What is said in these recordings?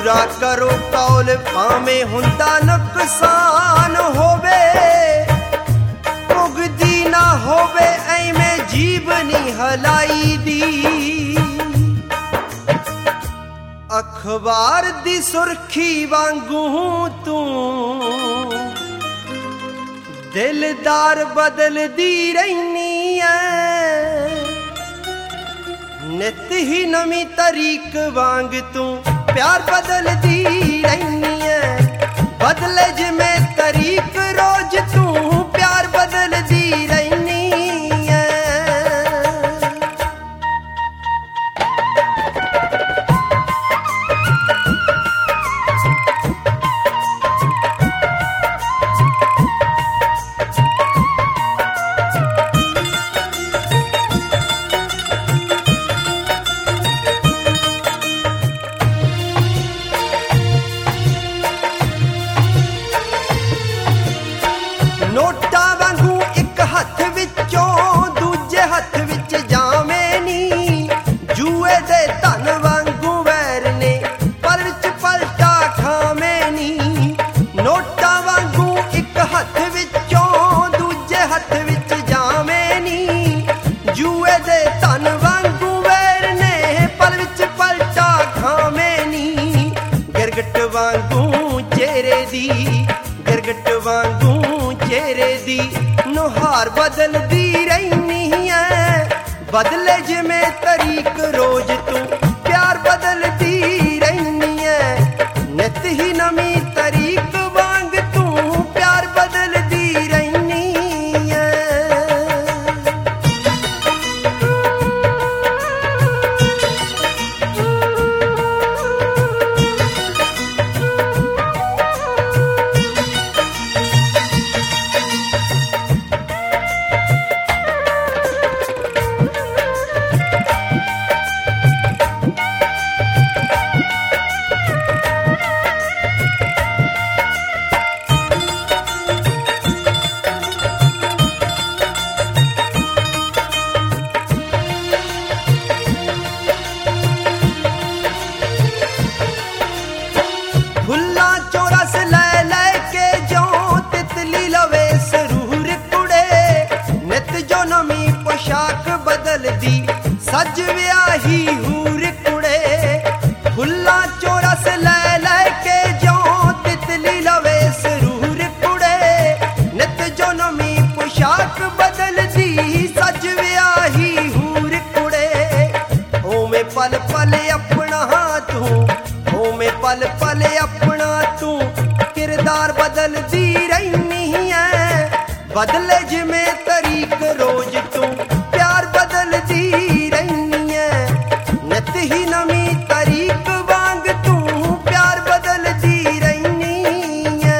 ਪੂਰਾ ਕਰੋ ਕੌਲ ਭਾਵੇਂ ਹੁੰਦਾ ਨੁਕਸਾਨ ਹੋਵੇ, ਭੁਗਦੀ ਨਾ ਹੋਵੇ ਐਵੇਂ ਜੀਭ ਨਹੀਂ ਹਲਾਈ ਦੀ। ਅਖਬਾਰ ਦੀ ਸੁਰਖੀ ਵਾਂਗੂ ਤੂੰ ਦਿਲਦਾਰ ਬਦਲਦੀ ਰਹਿਨੀ ਐ, ਨਿਤ ਹੀ ਨਵੀਂ ਤਰੀਕ ਵਾਂਗ ਤੂੰ ਪਿਆਰ ਬਦਲਦੀ ਰਹਿਨੀ ਐ। ਬਦਲੇ ਜਿਵੇਂ ਤਰੀਕ ਰੋਜ਼ ਤੂੰ ਪਿਆਰ ਬਦਲਦੀ ਰਹਿਨੀ ਐ। ਨੋਟਾਂ ਵਾਂਗੂ ਇੱਕ ਹੱਥ ਵਿੱਚੋਂ ਦੂਜੇ ਹੱਥ ਵਿੱਚ ਜਾਵੇਂ ਨੀ, ਜੂਏ ਦੇ ਧਨ ਵਾਂਗੂ ਵੈਰ ਨੇ ਪਲ ਵਿੱਚ ਪਲਟਾ ਖਾਵੇਂ ਨੀ। ਨੋਟਾਂ ਵਾਂਗੂ ਇੱਕ ਹੱਥ ਵਿੱਚੋਂ ਦੂਜੇ ਹੱਥ ਵਿੱਚ ਜਾਵੇਂ ਨੀ, ਜੂਏ ਦੇ ਧਨ ਵਾਂਗੂ ਵੈਰ ਨੇ ਪਲ ਵਿੱਚ ਪਲਟਾ ਖਾਵੇਂ ਨੀ। ਗਿਰਗਟ ਵਾਂਗੂ ਚਿਹਰੇ ਦੀ, ਗਿਰਗਟ ਵਾਂਗੂ ਚਿਹਰੇ ਦੀ ਨੁਹਾਰ ਬਦਲਦੀ ਰਹਿਨੀ ਐ। ਬਦਲੇ ਜਿਵੇਂ ਤਰੀਕ ਰੋਜ਼ ਤੂੰ ਪਿਆਰ ਬਦਲਦੀ ਰਹਿਨੀ ਐ। ਨਿਤ ਹੀ ਨਵੀਂ ਤਰੀਕ ਵਾਂਗ ਤੂੰ ਪਿਆਰ ਬਦਲਦੀ ਰਹਿਨੀ ਐ। ਫੁੱਲਾਂ ਚੋਂ ਰਸ ਲੈ ਲੈ ਕੇ ਜਿਉਂ ਤਿਤਲੀ ਲਵੇ ਸਰੂਰ ਕੁੜੇ, ਨਿਤ ਜੋ ਨਵੀਂ ਪੋਸ਼ਾਕ ਬਦਲਦੀ ਸੱਜ ਵਿਆਹੀ ਹੂਰ ਕੁੜੇ। ਫੁੱਲਾਂ ਚੋਂ ਰਸ ਲੈ ਲੈ ਕੇ ਜਿਉਂ ਤਿਤਲੀ ਲਵੇ ਸਰੂਰ ਕੁੜੇ, ਨਿਤ ਜੋ ਨਵੀਂ ਪੋਸ਼ਾਕ ਬਦਲਦੀ ਸੱਜ ਵਿਆਹੀ ਹੂਰ ਕੁੜੇ। ਓਵੇਂ ਪਲ ਪਲ ਆਪਣਾ ਤੂੰ, ਓਵੇਂ ਪਲ ਪਲ ਆਪਣਾ ਤੂੰ ਕਿਰਦਾਰ ਬਦਲਦੀ ਰਹਿਨੀ ਐ। ਬਦਲੇ ਜਿਵੇਂ ਤਰੀਕ ਰੋਜ਼ ਤੂੰ ਪਿਆਰ ਬਦਲਦੀ ਰਹਿਨੀ ਐ। ਨਿਤ ਹੀ ਨਵੀਂ ਤਰੀਕ ਵਾਂਗ ਤੂੰ ਪਿਆਰ ਬਦਲਦੀ ਰਹਿਨੀ ਐ।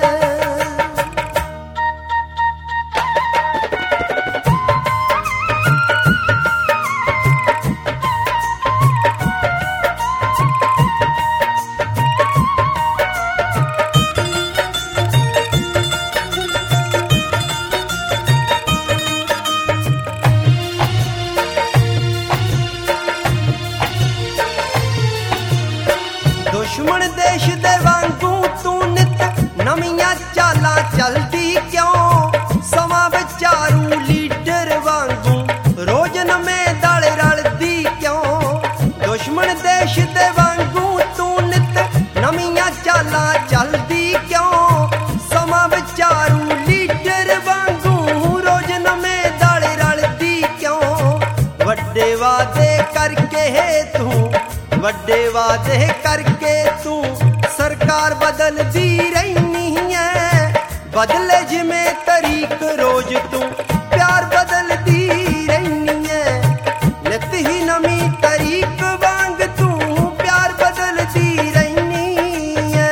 ਦੁਸ਼ਮਣ ਦੇਸ਼ ਦੇ ਵਾਂਗੂ ਤੂੰ ਨਿਤ ਨਵੀਆਂ ਚਾਲਾਂ ਚਲਦੀ ਕਿਉਂ, ਸਮਾਂ ਵਿਚਾਰੂ ਲੀਡਰ ਵਾਂਗੂ ਰੋਜ਼ ਨਵੇਂ ਦਲ ਰਲਦੀ ਕਿਉਂ। ਦੁਸ਼ਮਣ ਦੇਸ਼ ਦੇ ਵਾਂਗੂ ਤੂੰ ਨਿਤ ਨਵੀਆਂ ਚਾਲਾਂ ਚਲਦੀ ਕਿਉਂ, ਸਮਾਂ ਵਿਚਾਰੂ ਲੀਡਰ ਵਾਂਗੂ ਰੋਜ਼ ਨਵੇਂ ਦਲ ਰਲਦੀ ਕਿਉਂ। ਵੱਡੇ ਵਾਅਦੇ ਕਰਕੇ ਤੂੰ, ਵੱਡੇ ਵਾਅਦੇ ਕਰਕੇ ਤੂੰ ਸਰਕਾਰ ਬਦਲਦੀ ਰਹਿਨੀ ਐ। ਬਦਲੇ ਜਿਵੇਂ ਤਰੀਕ ਰੋਜ਼ ਤੂੰ ਪਿਆਰ ਬਦਲਦੀ ਰਹਿਨੀ ਐ। ਨਿਤ ਹੀ ਨਵੀਂ ਤਰੀਕ ਵਾਂਗ ਤੂੰ ਪਿਆਰ ਬਦਲਦੀ ਰਹਿਨੀ ਐ।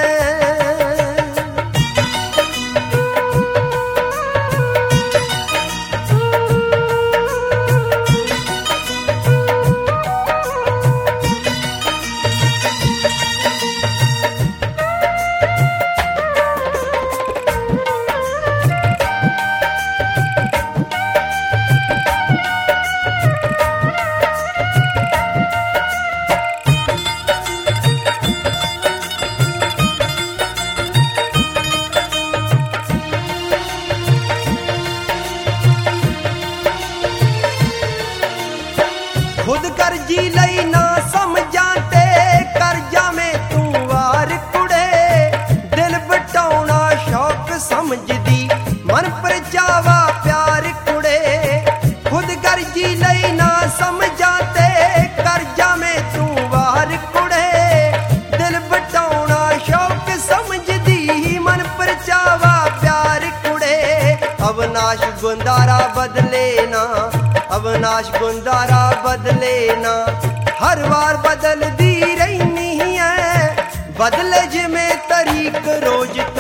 अविनाश गुंदारा बदले ना, अविनाश गुंदारा बदले ना। हर वार बदलदी रहनी है, बदले जिमें तरीक रोज